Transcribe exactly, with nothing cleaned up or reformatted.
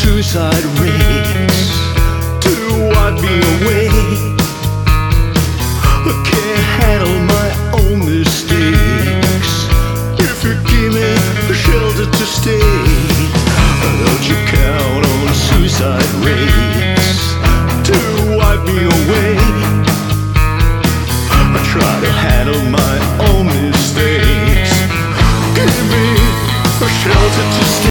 suicide rates to wipe me away. I can't handle my own mistakes. If you give me a shelter to stay, don't you count on suicide rates to wipe me away. I try to handle my own